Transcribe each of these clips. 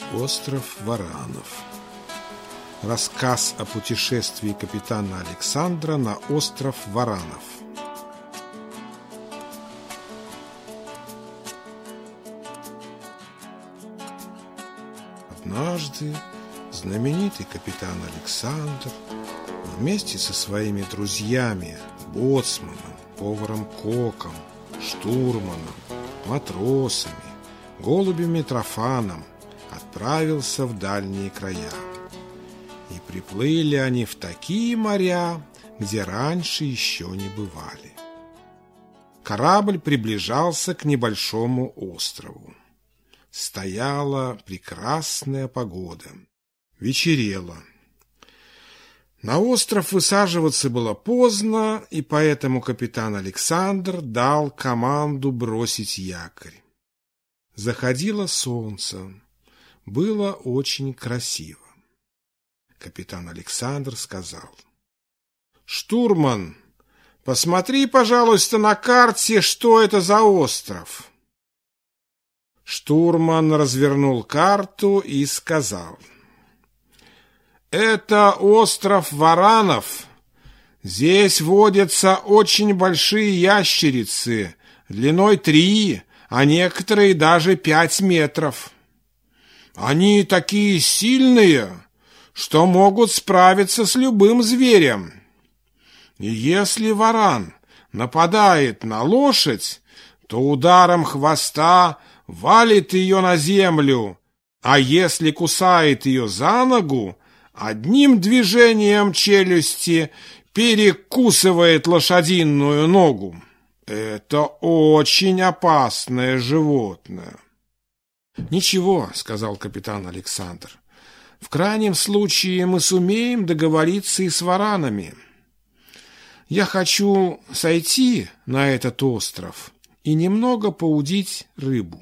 Остров Варанов. Рассказ о путешествии капитана Александра на остров Варанов. Однажды знаменитый капитан Александр вместе со своими друзьями, боцманом, поваром Коком, штурманом, матросами, голубем Митрофаном отправился в дальние края. И приплыли они в такие моря, где раньше еще не бывали. Корабль приближался к небольшому острову. Стояла прекрасная погода. Вечерело. На остров высаживаться было поздно, и поэтому капитан Александр дал команду бросить якорь. Заходило солнце. Было очень красиво. Капитан Александр сказал: «Штурман, посмотри, пожалуйста, на карте, что это за остров». Штурман развернул карту и сказал: «Это остров Варанов. Здесь водятся очень большие ящерицы, длиной 3, а некоторые даже 5 метров. Они такие сильные, что могут справиться с любым зверем. И если варан нападает на лошадь, то ударом хвоста валит ее на землю, а если кусает ее за ногу, одним движением челюсти перекусывает лошадиную ногу. Это очень опасное животное». «Ничего», — сказал капитан Александр, — «в крайнем случае мы сумеем договориться и с варанами. Я хочу сойти на этот остров и немного поудить рыбу».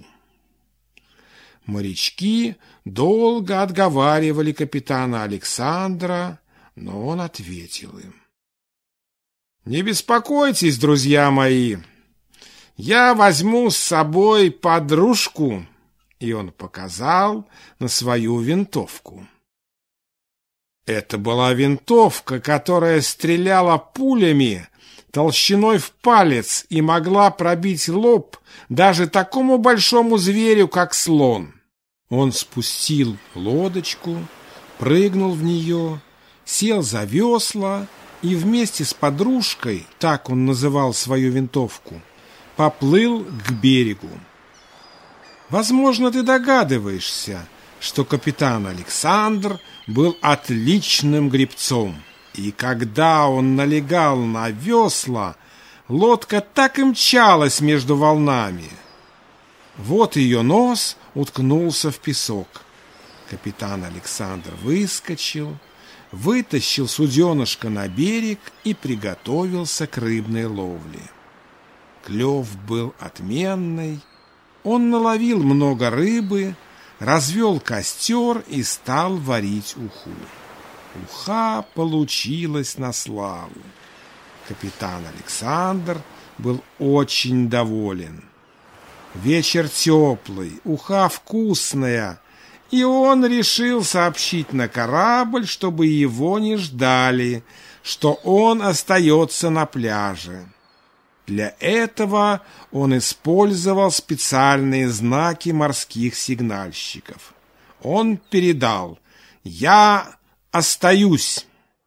Морячки долго отговаривали капитана Александра, но он ответил им: «Не беспокойтесь, друзья мои, я возьму с собой подружку». И он показал на свою винтовку. Это была винтовка, которая стреляла пулями толщиной в палец и могла пробить лоб даже такому большому зверю, как слон. Он спустил лодочку, прыгнул в нее, сел за весла и вместе с подружкой, так он называл свою винтовку, поплыл к берегу. Возможно, ты догадываешься, что капитан Александр был отличным гребцом, и когда он налегал на весла, лодка так и мчалась между волнами. Вот ее нос уткнулся в песок. Капитан Александр выскочил, вытащил суденышко на берег и приготовился к рыбной ловле. Клев был отменный. Он наловил много рыбы, развел костер и стал варить уху. Уха получилась на славу. Капитан Александр был очень доволен. Вечер теплый, уха вкусная, и он решил сообщить на корабль, чтобы его не ждали, что он остается на пляже. Для этого он использовал специальные знаки морских сигнальщиков. Он передал: «Я остаюсь».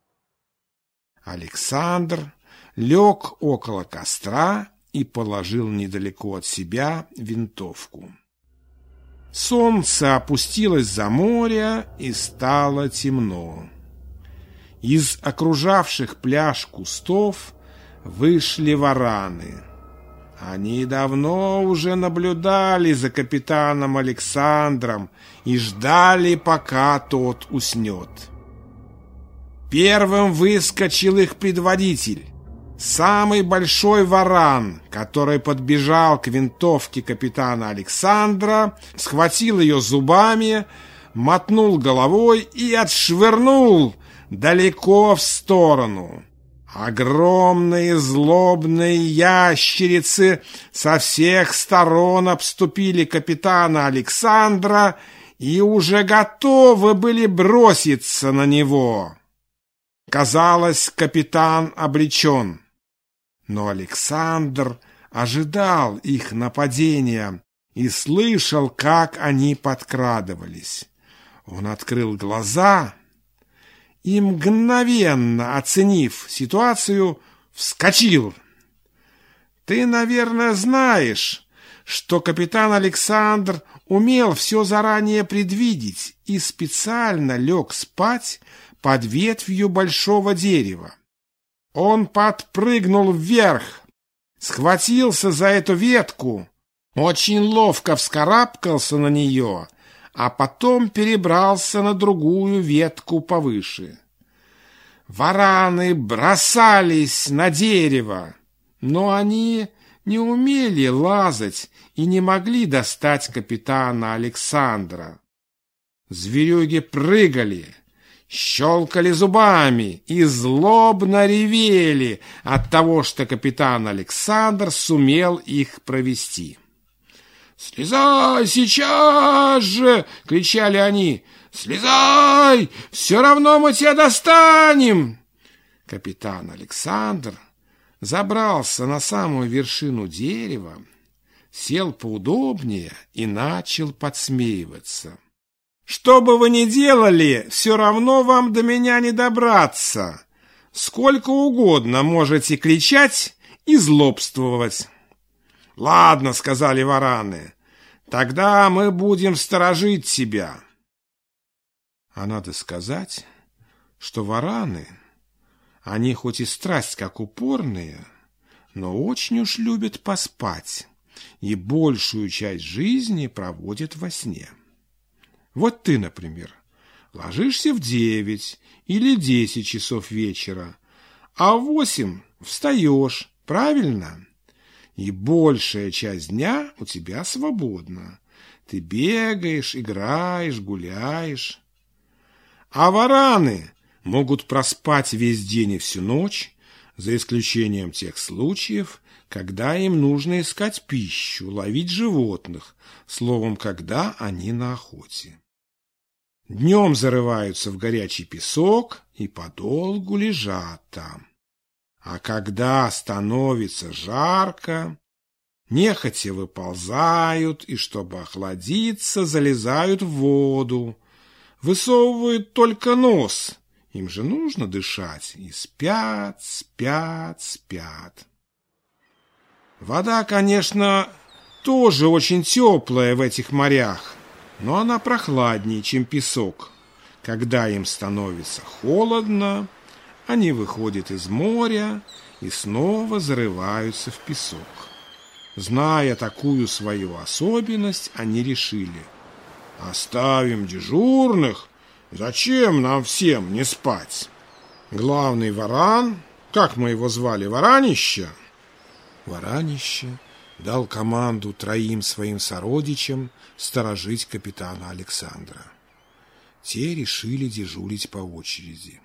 Александр лег около костра и положил недалеко от себя винтовку. Солнце опустилось за море, и стало темно. Из окружавших пляж кустов вышли вараны. Они давно уже наблюдали за капитаном Александром и ждали, пока тот уснет. Первым выскочил их предводитель, самый большой варан, который подбежал к винтовке капитана Александра, схватил ее зубами, мотнул головой и отшвырнул далеко в сторону. Огромные злобные ящерицы со всех сторон обступили капитана Александра и уже готовы были броситься на него. Казалось, капитан обречен. Но Александр ожидал их нападения и слышал, как они подкрадывались. Он открыл глаза и, мгновенно оценив ситуацию, вскочил. Ты, наверное, знаешь, что капитан Александр умел все заранее предвидеть и специально лег спать под ветвью большого дерева. Он подпрыгнул вверх, схватился за эту ветку, очень ловко вскарабкался на нее, а потом перебрался на другую ветку повыше. Вараны бросались на дерево, но они не умели лазать и не могли достать капитана Александра. Зверюги прыгали, щелкали зубами и злобно ревели от того, что капитан Александр сумел их провести. «Слезай сейчас же!» — кричали они. «Слезай! Все равно мы тебя достанем!» Капитан Александр забрался на самую вершину дерева, сел поудобнее и начал подсмеиваться. «Что бы вы ни делали, все равно вам до меня не добраться. Сколько угодно можете кричать и злобствовать». «Ладно», — сказали вараны, — «тогда мы будем сторожить тебя». А надо сказать, что вараны, они хоть и страсть как упорные, но очень уж любят поспать и большую часть жизни проводят во сне. Вот ты, например, ложишься в 9 или 10 часов вечера, а в 8 встаешь, правильно? И большая часть дня у тебя свободна. Ты бегаешь, играешь, гуляешь. А вараны могут проспать весь день и всю ночь, за исключением тех случаев, когда им нужно искать пищу, ловить животных, словом, когда они на охоте. Днем зарываются в горячий песок и подолгу лежат там. А когда становится жарко, нехотя выползают и, чтобы охладиться, залезают в воду, высовывают только нос, им же нужно дышать, и спят, спят, спят. Вода, конечно, тоже очень теплая в этих морях, но она прохладнее, чем песок. Когда им становится холодно, они выходят из моря и снова зарываются в песок. Зная такую свою особенность, они решили: оставим дежурных, зачем нам всем не спать? Главный варан, как мы его звали, Варанище? Варанище дал команду 3 своим сородичам сторожить капитана Александра. Те решили дежурить по очереди.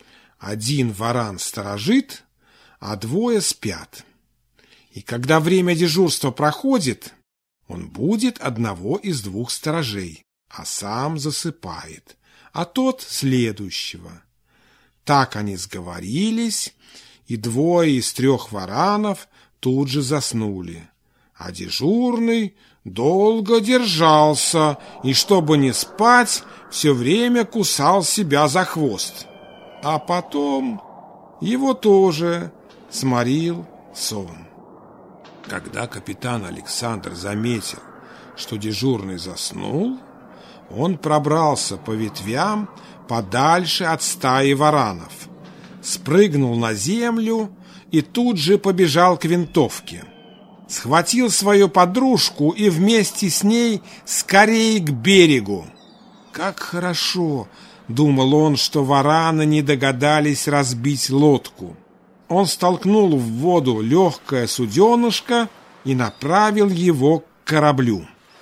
1 варан сторожит, а 2 спят. И когда время дежурства проходит, он будет одного из 2 сторожей, а сам засыпает, а тот следующего. Так они сговорились, и 2 из 3 варанов тут же заснули, а дежурный долго держался и, чтобы не спать, все время кусал себя за хвост. А потом его тоже сморил сон. Когда капитан Александр заметил, что дежурный заснул, он пробрался по ветвям подальше от стаи варанов, спрыгнул на землю и тут же побежал к винтовке. Схватил свою подружку и вместе с ней скорее к берегу. Как хорошо, думал он, что вараны не догадались разбить лодку. Он столкнул в воду легкое суденышко и направил его к кораблю.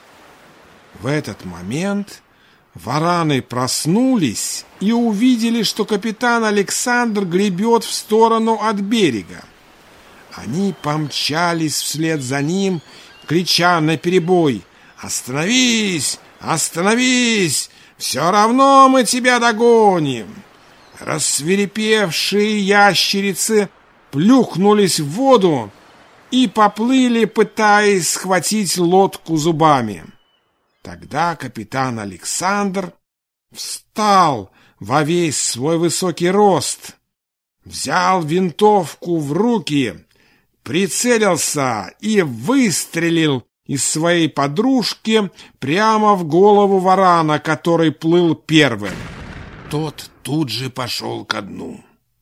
В этот момент вараны проснулись и увидели, что капитан Александр гребет в сторону от берега. Они помчались вслед за ним, крича наперебой: «Остановись! Остановись! Все равно мы тебя догоним!» Рассвирепевшие ящерицы плюхнулись в воду и поплыли, пытаясь схватить лодку зубами. Тогда капитан Александр встал во весь свой высокий рост, взял винтовку в руки, прицелился и выстрелил из своей подружки прямо в голову варана, который плыл первым. Тот тут же пошел ко дну.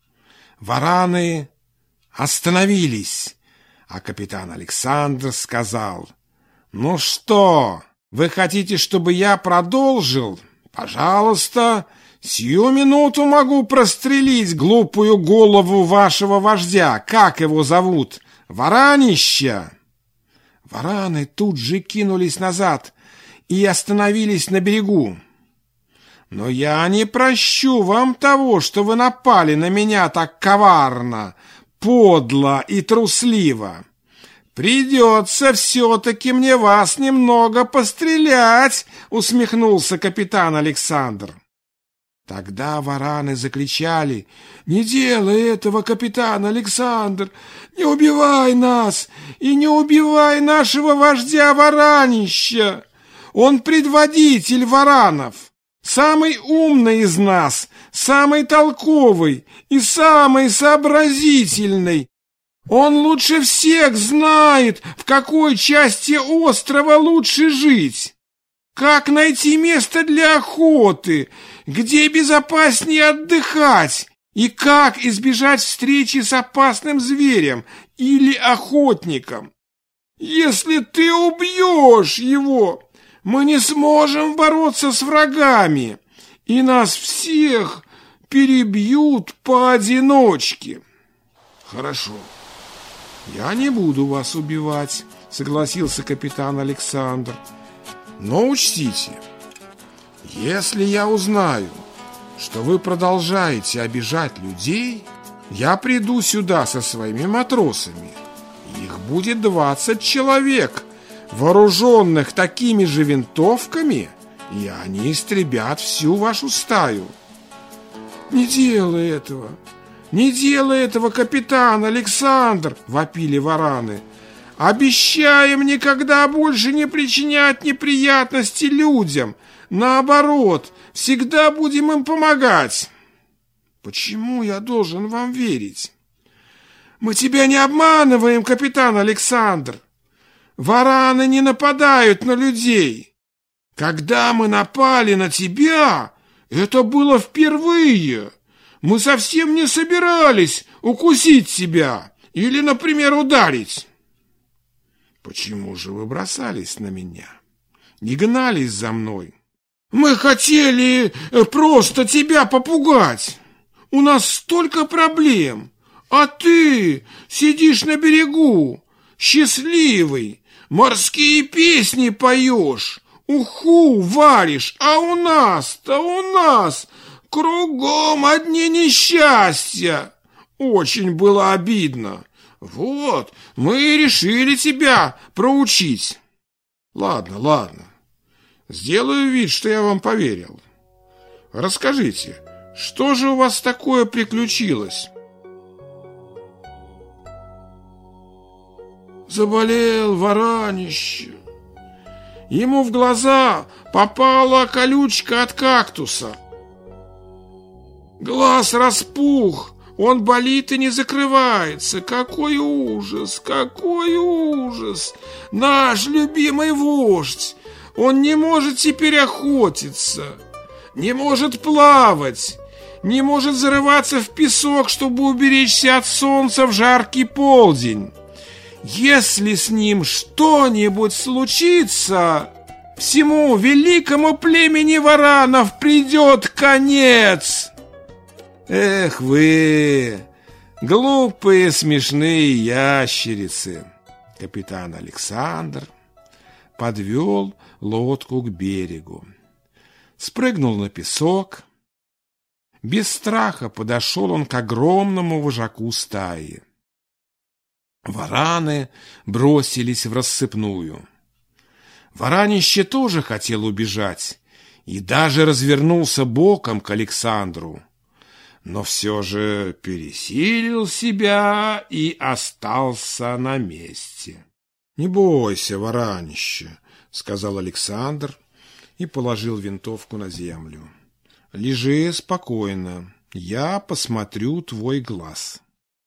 Вараны остановились, а капитан Александр сказал: «Ну что, вы хотите, чтобы я продолжил? Пожалуйста, сию минуту могу прострелить глупую голову вашего вождя. Как его зовут? Варанище!» Вараны тут же кинулись назад и остановились на берегу. «Но я не прощу вам того, что вы напали на меня так коварно, подло и трусливо. Придется все-таки мне вас немного пострелять», — усмехнулся капитан Александр. Тогда вараны закричали: «Не делай этого, капитан Александр! Не убивай нас и не убивай нашего вождя Варанища! Он предводитель варанов, самый умный из нас, самый толковый и самый сообразительный. Он лучше всех знает, в какой части острова лучше жить, как найти место для охоты, где безопаснее отдыхать и как избежать встречи с опасным зверем или охотником. Если ты убьешь его, мы не сможем бороться с врагами, и нас всех перебьют поодиночке». «Хорошо, я не буду вас убивать», — согласился капитан Александр. «Но учтите, если я узнаю, что вы продолжаете обижать людей, я приду сюда со своими матросами. Их будет 20 человек, вооруженных такими же винтовками, и они истребят всю вашу стаю». «Не делай этого! Не делай этого, капитан Александр!» — вопили вараны. «Обещаем никогда больше не причинять неприятности людям. Наоборот, всегда будем им помогать». «Почему я должен вам верить?» «Мы тебя не обманываем, капитан Александр. Вараны не нападают на людей. Когда мы напали на тебя, это было впервые. Мы совсем не собирались укусить тебя или, например, ударить». «Почему же вы бросались на меня? Не гнались за мной?» «Мы хотели просто тебя попугать. У нас столько проблем, а ты сидишь на берегу, счастливый, морские песни поешь, уху варишь, а у нас кругом одни несчастья. Очень было обидно. Вот, мы и решили тебя проучить». Ладно. Сделаю вид, что я вам поверил. Расскажите, что же у вас такое приключилось?» «Заболел Варанище. Ему в глаза попала колючка от кактуса. Глаз распух, он болит и не закрывается. Какой ужас, какой ужас! Наш любимый вождь! Он не может теперь охотиться, не может плавать, не может зарываться в песок, чтобы уберечься от солнца в жаркий полдень. Если с ним что-нибудь случится, всему великому племени варанов придет конец». «Эх вы, глупые смешные ящерицы!» Капитан Александр подвел лодку к берегу, спрыгнул на песок. Без страха подошел он к огромному вожаку стаи. Вараны бросились в рассыпную. Варанище тоже хотел убежать и даже развернулся боком к Александру, но все же пересилил себя и остался на месте. «Не бойся, Варанище», — сказал Александр и положил винтовку на землю. «Лежи спокойно, я посмотрю твой глаз».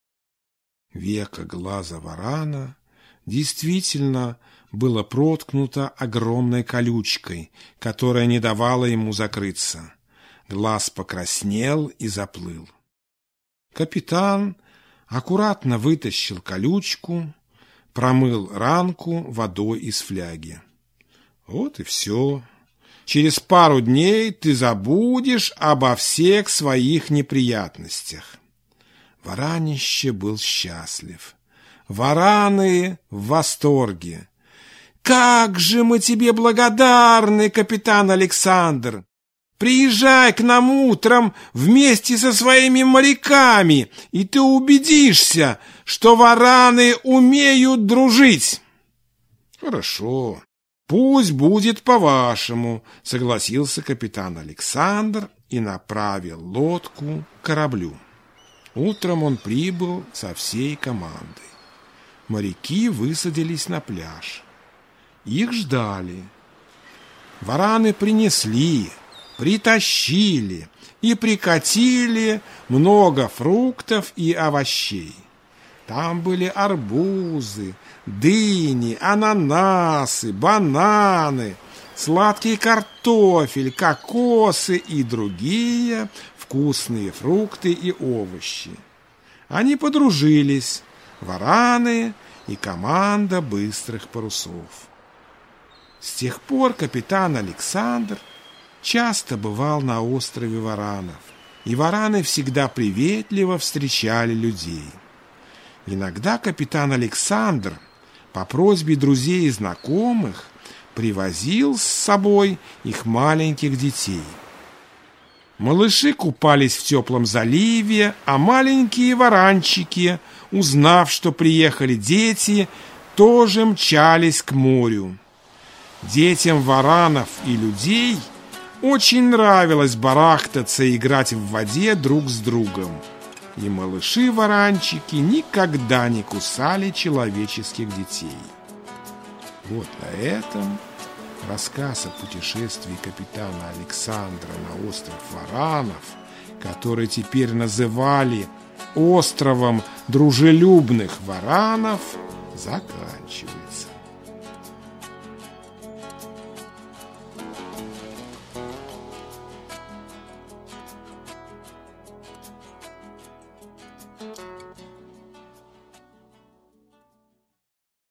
Веко глаза варана действительно было проткнуто огромной колючкой, которая не давала ему закрыться. Глаз покраснел и заплыл. Капитан аккуратно вытащил колючку, промыл ранку водой из фляги. Вот и все. Через пару дней ты забудешь обо всех своих неприятностях. Варанище был счастлив. Вараны в восторге. «Как же мы тебе благодарны, капитан Александр! Приезжай к нам утром вместе со своими моряками, и ты убедишься, что вараны умеют дружить». «Хорошо, пусть будет по-вашему», — согласился капитан Александр и направил лодку к кораблю. Утром он прибыл со всей командой. Моряки высадились на пляж. Их ждали. Вараны принесли, притащили и прикатили много фруктов и овощей. Там были арбузы, дыни, ананасы, бананы, сладкий картофель, кокосы и другие вкусные фрукты и овощи. Они подружились, вараны и команда быстрых парусов. С тех пор капитан Александр часто бывал на острове Варанов, и вараны всегда приветливо встречали людей. Иногда капитан Александр по просьбе друзей и знакомых привозил с собой их маленьких детей. Малыши купались в теплом заливе, а маленькие варанчики, узнав, что приехали дети, тоже мчались к морю. Детям варанов и людей очень нравилось барахтаться и играть в воде друг с другом. И малыши-варанчики никогда не кусали человеческих детей. Вот на этом рассказ о путешествии капитана Александра на остров Варанов, который теперь называли островом дружелюбных варанов, заканчивается.